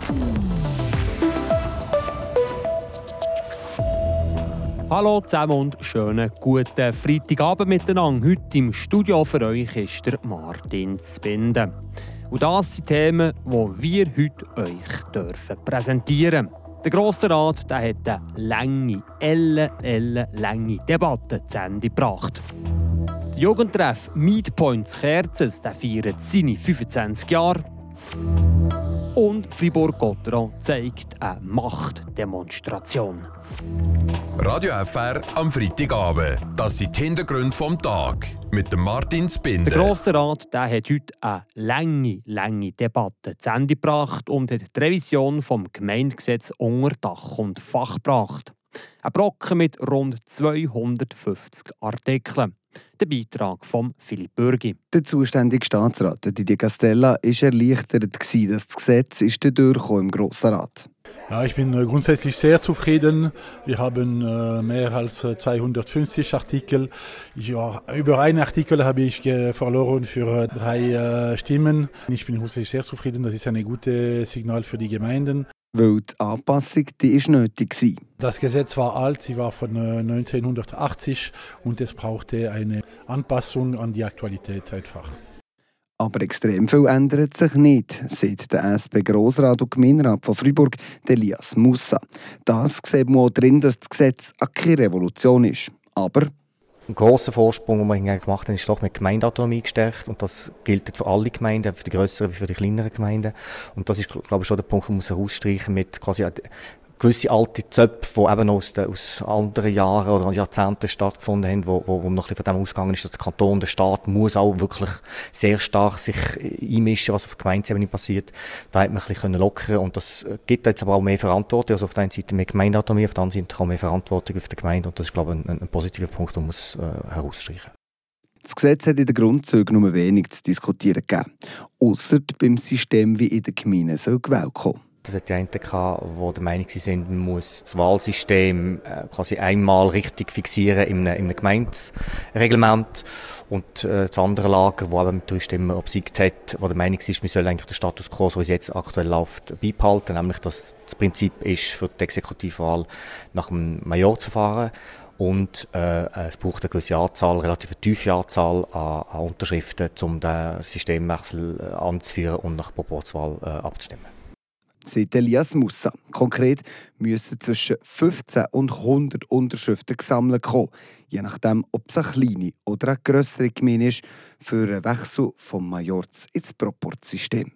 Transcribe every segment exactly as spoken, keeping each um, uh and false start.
Hallo zusammen und schönen guten Freitagabend miteinander. Heute im Studio für euch ist der Martin Zbinden. Und das sind Themen, die wir heute euch dürfen präsentieren dürfen. Der Grosse Rat der hat eine lange, elle, elle, lange Debatte zu Ende gebracht. Der Jugendtreff Meet Points Kerzers der feiert seine fünfundzwanzig Jahre. Und Fribourg-Gotteron zeigt eine Machtdemonstration. Radio F R am Freitagabend. Das sind die Hintergründe vom Tag. Mit dem Martin Zbinden. Der Grosse Rat der hat heute eine lange, lange Debatte zu Ende gebracht und hat die Revision des Gemeindegesetzes unter Dach und Fach gebracht. Ein Brocken mit rund zweihundertfünfzig Artikeln. Der Beitrag von Philipp Bürgi. Der zuständige Staatsrat Didier Castella war erleichtert, dass das Gesetz ist durchkam im Grossen Rat. Ja, ich bin grundsätzlich sehr zufrieden. Wir haben äh, mehr als zweihundertfünfzig Artikel. Ja, über einen Artikel habe ich äh, verloren für äh, drei äh, Stimmen. Ich bin grundsätzlich sehr zufrieden. Das ist ein gutes Signal für die Gemeinden. Weil die Anpassung die ist nötig war. Das Gesetz war alt, sie war von äh, neunzehnhundertachtzig und es brauchte eine Anpassung an die Aktualität einfach. Aber extrem viel ändert sich nicht, sagt der S P-Grossrat und Gemeinderat von Fribourg, Elias Moussa. Das sieht man auch drin, dass das Gesetz keine Revolution ist. Aber ein grosser Vorsprung, den wir hingegen gemacht haben, ist doch mit Gemeindeautonomie gestärkt. Und das gilt für alle Gemeinden, für die grösseren wie für die kleineren Gemeinden. Und das ist, glaube ich, schon der Punkt, den man herausstreichen muss, mit quasi gewisse alte Zöpfe, die eben aus, den, aus anderen Jahren oder Jahrzehnten stattgefunden haben, wo, wo, wo noch ein bisschen von dem ausgegangen ist, dass der Kanton, der Staat muss auch wirklich sehr stark sich einmischen, was auf der Gemeindeebene passiert. Da hat man ein bisschen lockern und das gibt jetzt aber auch mehr Verantwortung. Also auf der einen Seite mehr Gemeindeautonomie, auf der anderen Seite auch mehr Verantwortung auf der Gemeinde und das ist, glaube ich, ein, ein positiver Punkt, den man muss, äh, herausstreichen. Das Gesetz hat in den Grundzügen nur wenig zu diskutieren gegeben, ausser beim System, wie in den Gemeinden soll gewählt kommen. Das hat die einen gehabt, die der Meinung waren, man muss das Wahlsystem quasi einmal richtig fixieren in einem, in einem Gemeindereglement. Und äh, das andere Lager, das eben mit drei Stimmen obsiegt hat, wo der Meinung ist, man soll eigentlich den Status quo, so wie es jetzt aktuell läuft, beibehalten. Nämlich, dass das Prinzip ist, für die Exekutivwahl nach dem Major zu fahren. Und äh, es braucht eine gewisse Anzahl, eine relativ tiefe Anzahl an, an Unterschriften, um den Systemwechsel anzuführen und nach Proporzwahl äh, abzustimmen. Sagt Elias Moussa. Konkret müssen zwischen fünfzehn und hundert Unterschriften gesammelt kommen, je nachdem, ob es eine kleine oder eine grössere Gemeinde ist, für einen Wechsel vom Majorz ins Proporzsystem.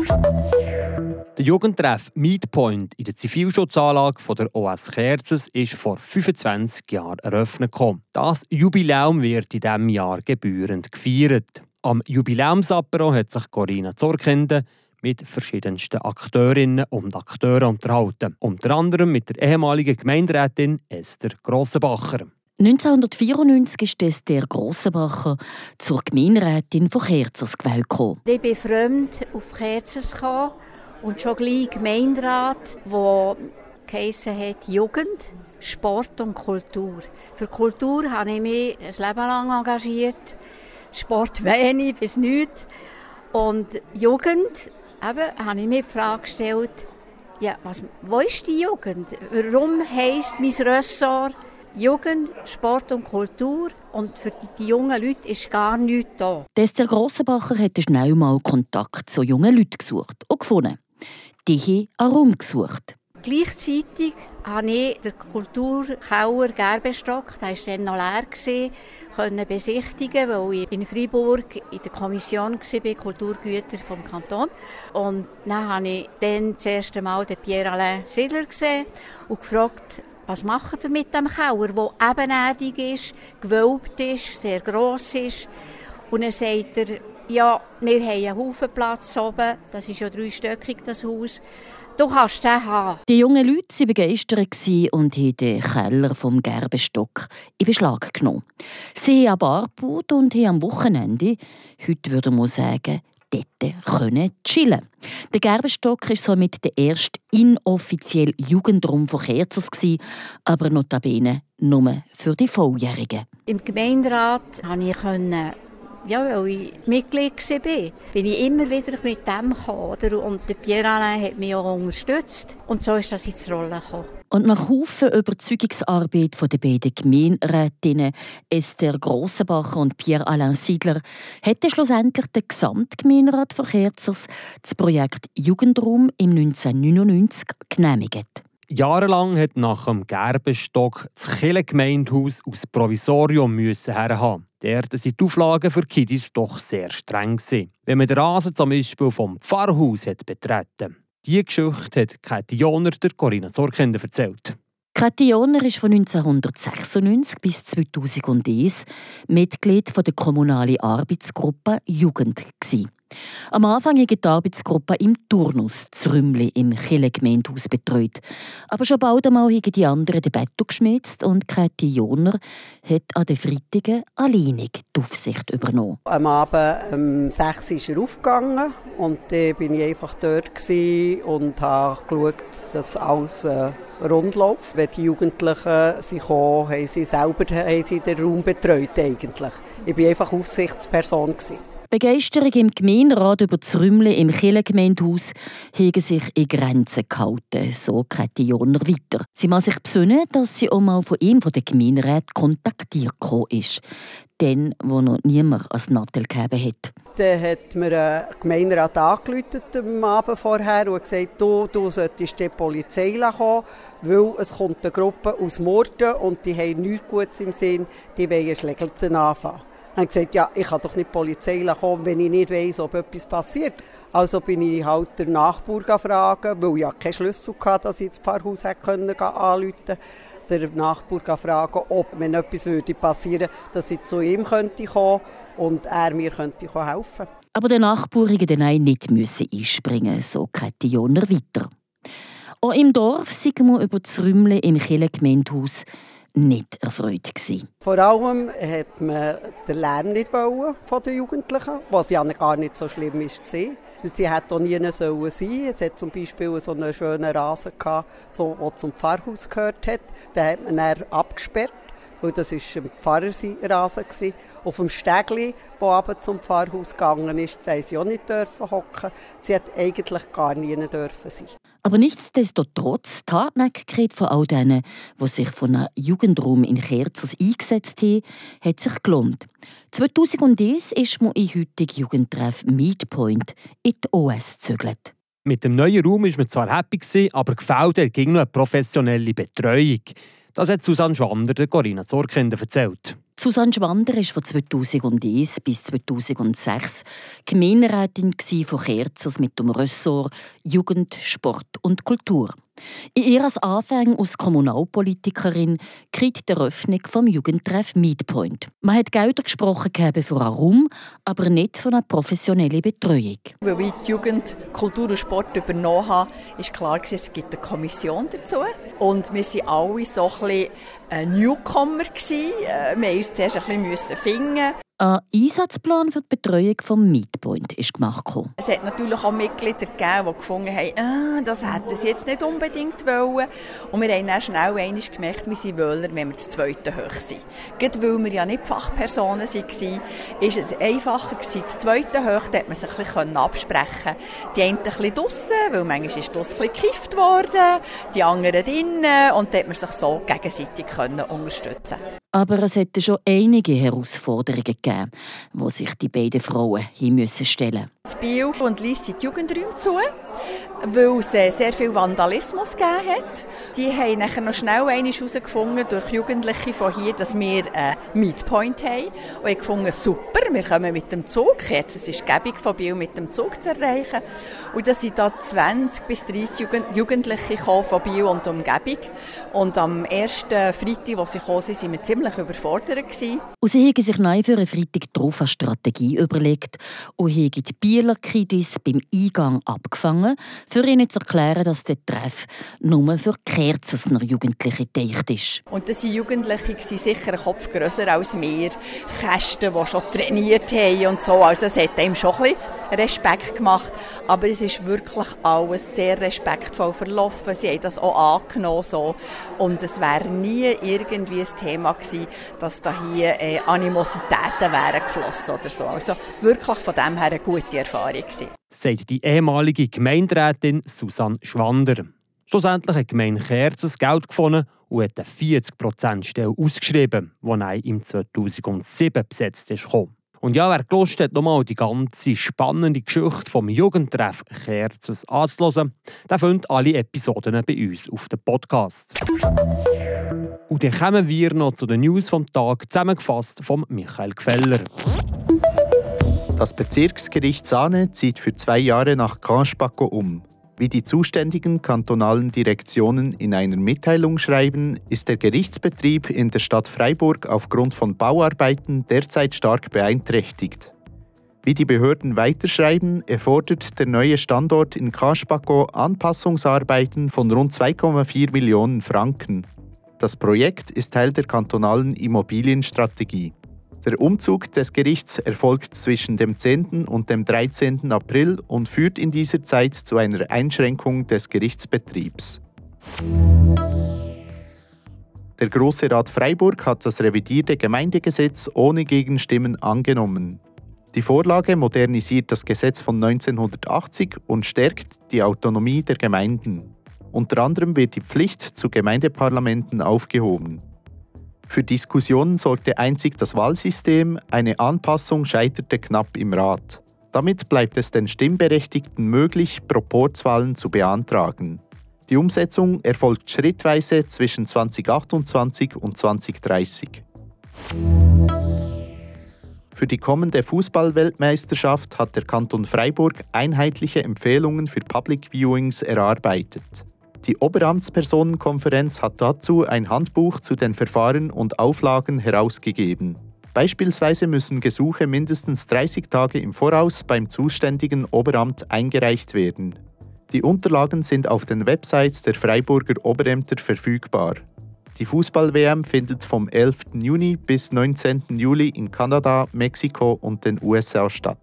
Der Jugendtreff Meet Point in der Zivilschutzanlage von der O S Kerzers ist vor fünfundzwanzig Jahren eröffnet gekommen. Das Jubiläum wird in diesem Jahr gebührend gefeiert. Am Jubiläumsapero hat sich Corinna Zorkende mit verschiedensten Akteurinnen und Akteuren unterhalten. Unter anderem mit der ehemaligen Gemeinderätin Esther Grossenbacher. neunzehnhundertvierundneunzig ist Esther Grossenbacher zur Gemeinderätin von Kerzers gewählt gekommen. Ich bin fremd auf Kerzers gekommen und schon gleich Gemeinderat, der geheissen hat Jugend, Sport und Kultur. Für Kultur habe ich mich ein Leben lang engagiert, Sport wenig bis nichts. Und Jugend, eben, habe ich mir die Frage gestellt, ja, was, wo ist die Jugend? Warum heisst mein Ressort Jugend, Sport und Kultur und für die, die jungen Leute ist gar nichts da. Esther Grossenbacher hat schnell mal Kontakt zu jungen Leuten gesucht und gefunden. Die haben einen Raum gesucht. Gleichzeitig habe ich den Kulturkeller Gerbenstock, der war dann noch leer, können besichtigen, weil ich in Freiburg in der Kommission war, Kulturgüter vom Kanton. Und dann habe ich dann das erste Mal den Pierre-Alain Siedler gesehen und gefragt, was macht er mit dem Keller, der ebenerdig ist, gewölbt ist, sehr gross ist. Und dann sagt er, ja, wir haben einen Haufen Platz oben, das ist ja dreistöckig, das Haus. Du kannst den haben. Die jungen Leute waren begeistert und haben den Keller vom Gerbenstock in Beschlag genommen. Sie haben eine Bar gebaut und haben am Wochenende, heute würde man sagen, dort können chillen. Der Gerbenstock war somit der erste inoffizielle Jugendraum von Kerzers, aber notabene nur für die Volljährigen. Im Gemeinderat konnte ich Ja, weil ich Mitglied war, bin ich immer wieder mit dem gekommen. Und der Pierre Alain hat mich auch unterstützt. Und so ist das ins Rollen gekommen. Und nach Haufen Überzeugungsarbeit von den beiden Gemeinderätinnen Esther Grossenbacher und Pierre Alain Siedler hat schlussendlich der Gesamtgemeinderat von Kerzers das Projekt Jugendraum im neunzehnhundertneunundneunzig genehmigt. Jahrelang hat nach dem Gerbenstock das Kirchengemeindehaus aus Provisorium herhaben. Dort waren die Auflagen für Kiddies doch sehr streng. Wenn man den Rasen zum Beispiel vom Pfarrhaus hat betreten. Diese Geschichte hat Kathi Joner der Corinna Zorkender erzählt. Kathi Joner war von neunzehnhundertsechsundneunzig bis zweitausendeins Mitglied der kommunalen Arbeitsgruppe Jugend. Am Anfang hat die Arbeitsgruppe im Turnus Zrümli im Kirchengemeindehaus betreut. Aber schon bald einmal haben die anderen den Betto geschmitzt und Kathi Joner hat an den Freitagen alleinig die Aufsicht übernommen. Am Abend um sechs Uhr ist er aufgegangen und dann war ich einfach dort und habe geschaut, dass alles äh, rund läuft. Wenn die Jugendlichen sind gekommen, haben sie selber haben sie den Raum betreut. Eigentlich. Ich war einfach Aufsichtsperson. Begeisterung im Gemeinderat über das Rümli im Kirchengemeindehaus hegen sich in Grenzen gehalten, so Kathi Joner weiter. Sie muss sich besinnen, dass sie auch mal von ihm von den Gemeinderäten kontaktiert ist, dann, wo noch niemand als Nattel gegeben hat. Dann hat mir ein Gemeinderat angerufen am Abend vorher und gesagt, du, du solltest die Polizei kommen, weil es kommt eine Gruppe aus Morden und die haben nichts Gutes im Sinn, die wollen Schlägerten anfangen. Er hat gesagt, ja, ich kann doch nicht die Polizei kommen, wenn ich nicht weiss, ob etwas passiert. Also bin ich halt den Nachbar gefragt, weil ich ja keinen Schlüssel hatte, dass ich das Pfarrhaus anrufen konnte. Der Nachbar fragen, ob wenn etwas würde passieren, dass ich zu ihm könnte kommen und er mir könnte helfen. Aber der Nachbar musste dann nicht einspringen, so Kathi Joner weiter. Auch im Dorf sind wir über das Rümli im Kirchengemeindehaus nicht erfreut gewesen. Vor allem hat man den Lärm nicht wollen von den Jugendlichen, was ja gar nicht so schlimm war. Sie hätte auch nie sein sollen. Es hat zum Beispiel so einen schönen Rasen gehabt, der zum Pfarrhaus gehört hat. Den hat man dann abgesperrt, weil das war ein Pfarrerrasen. Auf dem Stegli, der aber zum Pfarrhaus gegangen ist, da sie auch nicht hocken. Sie hat eigentlich gar nie dürfen sein. Aber nichtsdestotrotz, die Hartnäckigkeit von all denen, die sich von einem Jugendraum in Kerzers eingesetzt haben, hat sich gelohnt. zweitausendeins ist man in heutigen Jugendtreff Meetpoint in die O S gezögert. Mit dem neuen Raum war man zwar happy, aber gefällt hat ging noch eine professionelle Betreuung. Das hat Susanne Schwander der Corinna Zorkender erzählt. Susanne Schwander war von zweitausendeins bis zweitausendsechs Gemeinderätin von Kerzers mit dem Ressort Jugend, Sport und Kultur. In ihrer Anfang als Kommunalpolitikerin kriegt die Eröffnung vom Jugendtreff Meetpoint. Man hat Gelder gesprochen für einen Raum, aber nicht von einer professionellen Betreuung. Weil ich die Jugend, Kultur und Sport übernommen habe, ist klar, es gibt eine Kommission dazu. Und wir waren alle so ein bisschen Newcomer. Wir mussten uns zuerst ein bisschen finden. Ein Einsatzplan für die Betreuung vom Meetpoint ist gemacht. Es hat natürlich auch Mitglieder gegeben, die gefunden haben, ah, das hätten sie jetzt nicht unbedingt wollen. Und wir haben dann schnell einmal gemerkt, wir sind Wöhler, wenn wir das zweite hoch sind. Gerade weil wir ja nicht Fachpersonen waren, ist es einfacher gewesen. Das zweite hoch, da konnte man sich ein bisschen absprechen. Die einen ein bisschen draussen, weil manchmal ist draussen ein bisschen gekifft worden, die anderen drinnen. Und da konnte man sich so gegenseitig unterstützen. Aber es hätte schon einige Herausforderungen gegeben, die sich die beiden Frauen hin müssen stellen. In Biel und Lyss sind die Jugendräume zu, weil es sehr viel Vandalismus gegeben hat. Die haben nachher noch schnell herausgefunden durch Jugendliche von hier, dass wir einen Meetpoint haben. Und ich gefunden, super, wir kommen mit dem Zug. Jetzt es ist gäbig von Biel mit dem Zug zu erreichen. Und da sind da zwanzig bis dreissig Jugendliche von Biel und Umgebung. Und am ersten Freitag, als sie gekommen sind, waren wir ziemlich überfordert gewesen. Und sie haben sich neu für einen Freitag darauf eine Strategie überlegt und haben die Bieler Kiddies beim Eingang abgefangen, für ihnen zu erklären, dass der Treff nur für Kerzesner Jugendliche gedacht ist. Und das sind Jugendliche, die sicher einen Kopf grösser als wir, Kästen, die schon trainiert haben und so. Also es hat einem schon ein bisschen Respekt gemacht. Aber es ist wirklich alles sehr respektvoll verlaufen. Sie haben das auch angenommen. So. Und es wäre nie irgendwie ein Thema gewesen, dass da hier äh, Animositäten wären geflossen oder so. Also wirklich von dem her eine gute Erfahrung gewesen. Sagt die ehemalige Gemeinderätin Susanne Schwander. Schlussendlich hat die Gemeinde Kerzes Geld gefunden und hat eine vierzig Prozent Stelle ausgeschrieben, die im zweitausendsieben besetzt ist. Und ja, wer Lust hat, nochmal die ganze spannende Geschichte vom Jugendtreff Kerzes anzuhören, der findet alle Episoden bei uns auf dem Podcast. Und dann kommen wir noch zu den News vom Tag, zusammengefasst von Michael Gfeller. Das Bezirksgericht Sahne zieht für zwei Jahre nach Caen-Spaco um. Wie die zuständigen kantonalen Direktionen in einer Mitteilung schreiben, ist der Gerichtsbetrieb in der Stadt Freiburg aufgrund von Bauarbeiten derzeit stark beeinträchtigt. Wie die Behörden weiterschreiben, erfordert der neue Standort in Caen-Spaco Anpassungsarbeiten von rund zwei Komma vier Millionen Franken. Das Projekt ist Teil der kantonalen Immobilienstrategie. Der Umzug des Gerichts erfolgt zwischen dem zehnten und dem dreizehnten April und führt in dieser Zeit zu einer Einschränkung des Gerichtsbetriebs. Der Grosse Rat Freiburg hat das revidierte Gemeindegesetz ohne Gegenstimmen angenommen. Die Vorlage modernisiert das Gesetz von neunzehnhundertachtzig und stärkt die Autonomie der Gemeinden. Unter anderem wird die Pflicht zu Gemeindeparlamenten aufgehoben. Für Diskussionen sorgte einzig das Wahlsystem, eine Anpassung scheiterte knapp im Rat. Damit bleibt es den Stimmberechtigten möglich, Proporzwahlen zu beantragen. Die Umsetzung erfolgt schrittweise zwischen zweitausendachtundzwanzig und zweitausenddreißig. Für die kommende Fußball-Weltmeisterschaft hat der Kanton Freiburg einheitliche Empfehlungen für Public Viewings erarbeitet. Die Oberamtspersonenkonferenz hat dazu ein Handbuch zu den Verfahren und Auflagen herausgegeben. Beispielsweise müssen Gesuche mindestens dreißig Tage im Voraus beim zuständigen Oberamt eingereicht werden. Die Unterlagen sind auf den Websites der Freiburger Oberämter verfügbar. Die Fußball-W M findet vom elften Juni bis neunzehnten Juli in Kanada, Mexiko und den U S A statt.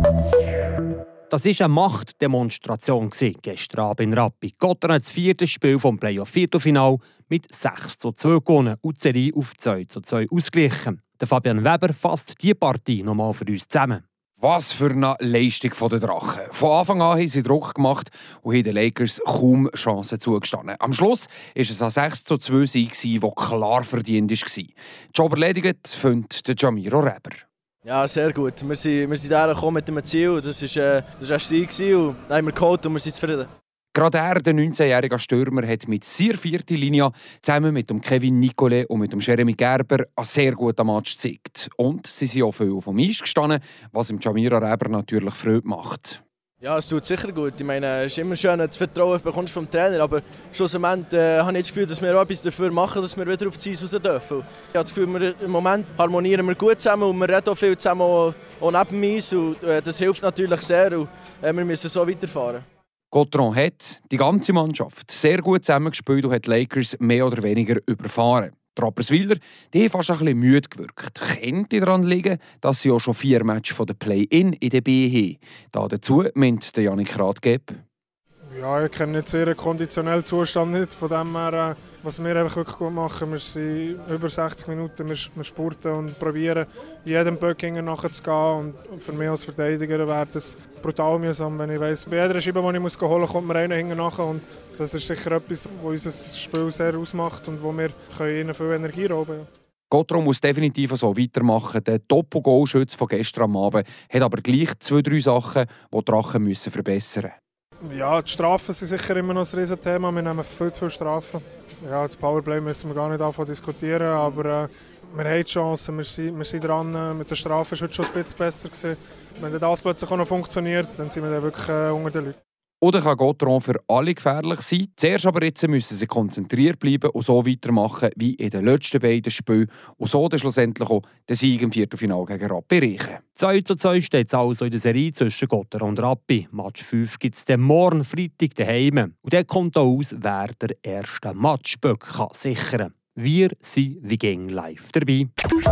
Das war eine Machtdemonstration gestern Abend in Rappi. Gottern hat das vierte Spiel vom Playoff-Viertelfinal mit sechs zu zwei gewonnen und die Serie auf zwei zu zwei ausgeglichen. Der Fabian Weber fasst diese Partie nochmal für uns zusammen. Was für eine Leistung der Drachen. Von Anfang an haben sie Druck gemacht und haben den Lakers kaum Chancen zugestanden. Am Schluss war es ein sechs zu zwei Sieg, der klar verdient war. Job erledigt, findet Jamiro Reber. Ja, sehr gut. Wir sind, wir sind da gekommen mit dem Ziel. Das war äh, das Ziel und dann haben wir geholt und wir sind zufrieden. Gerade er, der neunzehnjährige Stürmer, hat mit sehr vierter Linie zusammen mit dem Kevin Nicolet und mit dem Jeremy Gerber einen sehr guten Match gezeigt. Und sie sind auch viel vom Eis gestanden, was dem Jamiro Reber natürlich Freude macht. Ja, es tut sicher gut. Ich meine, es ist immer schön, das Vertrauen bekommst vom Trainer, aber schlussendlich äh, habe ich das Gefühl, dass wir auch etwas dafür machen, dass wir wieder auf die Eis raus dürfen. Ich habe das Gefühl, wir, im Moment harmonieren wir gut zusammen und wir reden auch viel zusammen, auch, auch neben dem Eis. Und, äh, das hilft natürlich sehr und äh, wir müssen so weiterfahren. Gautron hat die ganze Mannschaft sehr gut zusammengespielt und hat die Lakers mehr oder weniger überfahren. Die Rapperswiler die haben fast ein bisschen müde gewirkt. Könnte daran liegen, dass sie auch schon vier Matches von der Play-In in der B haben. Da dazu meint der Janik Rathgeb. Ja, ich kenne nicht sehr den konditionellen Zustand nicht. Von dem her, was wir einfach wirklich gut machen, wir sind über sechzig Minuten, wir, wir spurten und probieren, jedem Böckinger nachzugehen. Und für mich als Verteidiger wäre das brutal mühsam, wenn ich weiss, bei jeder Scheibe, die ich muss holen muss, kommt mir einer hinten nach. Und das ist sicher etwas, was unser Spiel sehr ausmacht und wo wir ihnen viel Energie rauben können. Gautron muss definitiv so weitermachen. Der Doppel-Goal-Schütze von gestern am Abend hat aber gleich zwei, drei Sachen, die die Drachen müssen verbessern müssen. Ja, die Strafen sind sicher immer noch ein Riesenthema. Wir nehmen viel zu viele Strafen. Ja, das Powerplay müssen wir gar nicht anfangen diskutieren, aber äh, wir haben die Chancen, wir sind, wir sind dran. Mit der Strafe war es heute schon ein bisschen besser gewesen. Wenn das plötzlich auch noch funktioniert, dann sind wir dann wirklich äh, unter den Leuten. Oder kann Gotteron für alle gefährlich sein? Zuerst aber jetzt müssen sie konzentriert bleiben und so weitermachen wie in den letzten beiden Spielen und so dann schlussendlich auch den Sieg im Viertelfinale gegen Rappi erreichen. zwei zu zwei steht es also in der Serie zwischen Gotteron und Rappi. Match fünf gibt es dann morgen Freitag daheim. Und dann kommt auch aus, wer der erste Matchböck kann sichern kann. Wir sind wie gegen live dabei.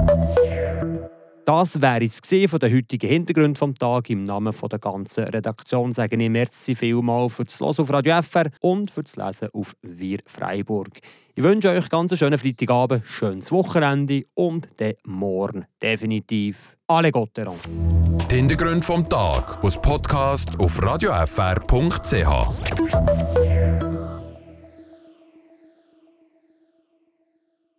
Das wäre es von den heutigen Hintergründen des Tages. Im Namen der ganzen Redaktion sage ich merci vielmal für das Hören auf Radio F R und für das Lesen auf Wir Freiburg. Ich wünsche euch ganz einen schönen Freitagabend, schönes Wochenende und dann morgen definitiv alle Gotteron. Die Hintergründe vom Tag aus Podcast auf radio f r punkt c h.